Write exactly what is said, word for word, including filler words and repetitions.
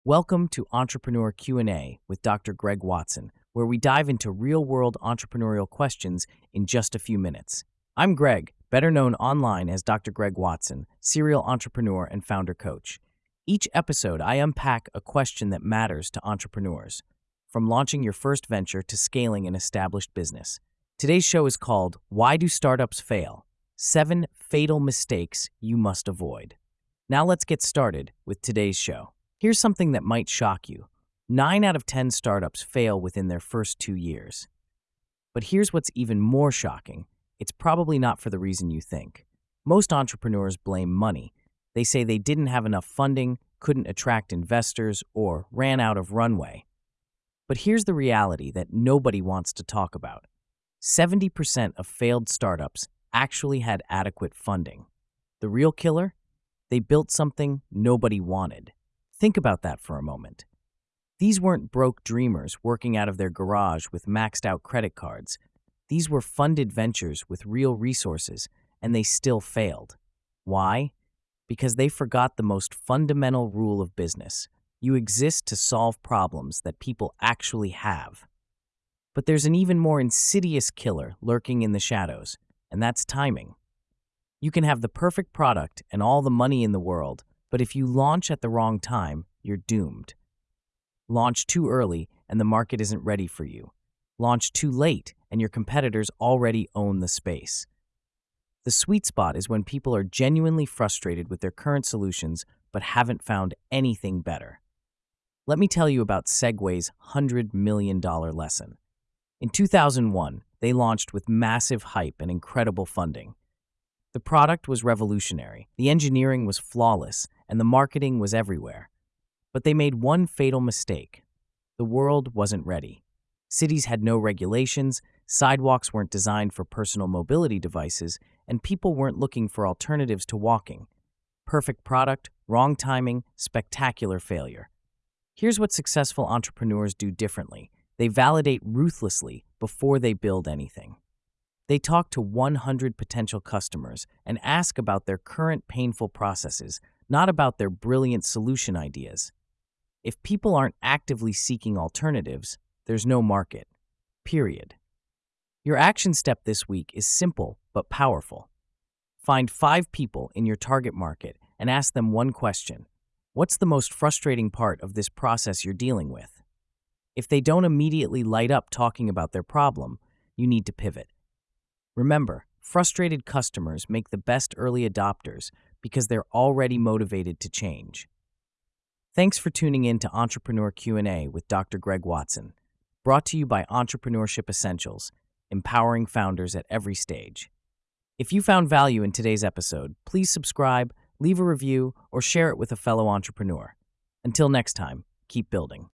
Welcome to Entrepreneur Q and A with Doctor Greg Watson, where we dive into real-world entrepreneurial questions in just a few minutes. I'm Greg, better known online as Doctor Greg Watson, serial entrepreneur and founder coach. Each episode, I unpack a question that matters to entrepreneurs, from launching your first venture to scaling an established business. Today's show is called Why Do Startups Fail? Seven Fatal Mistakes You Must Avoid. Now let's get started with today's show. Here's something that might shock you. Nine out of ten startups fail within their first two years. But here's what's even more shocking. It's probably not for the reason you think. Most entrepreneurs blame money. They say they didn't have enough funding, couldn't attract investors, or ran out of runway. But here's the reality that nobody wants to talk about. seventy percent of failed startups actually had adequate funding. The real killer? They built something nobody wanted. Think about that for a moment. These weren't broke dreamers working out of their garage with maxed out credit cards. These were funded ventures with real resources, and they still failed. Why? Because they forgot the most fundamental rule of business. You exist to solve problems that people actually have. But there's an even more insidious killer lurking in the shadows, and that's timing. You can have the perfect product and all the money in the world, but if you launch at the wrong time, you're doomed. Launch too early and the market isn't ready for you. Launch too late and your competitors already own the space. The sweet spot is when people are genuinely frustrated with their current solutions but haven't found anything better. Let me tell you about Segway's one hundred million dollars lesson. In two thousand one, they launched with massive hype and incredible funding. The product was revolutionary, the engineering was flawless, and the marketing was everywhere. But they made one fatal mistake. The world wasn't ready. Cities had no regulations, sidewalks weren't designed for personal mobility devices, and people weren't looking for alternatives to walking. Perfect product, wrong timing, spectacular failure. Here's what successful entrepreneurs do differently. They validate ruthlessly before they build anything. They talk to one hundred potential customers and ask about their current painful processes, not about their brilliant solution ideas. If people aren't actively seeking alternatives, there's no market. Period. Your action step this week is simple but powerful. Find five people in your target market and ask them one question. What's the most frustrating part of this process you're dealing with? If they don't immediately light up talking about their problem, you need to pivot. Remember, frustrated customers make the best early adopters because they're already motivated to change. Thanks for tuning in to Entrepreneur Q and A with Doctor Greg Watson, brought to you by Entrepreneurship Essentials, empowering founders at every stage. If you found value in today's episode, please subscribe, leave a review, or share it with a fellow entrepreneur. Until next time, keep building.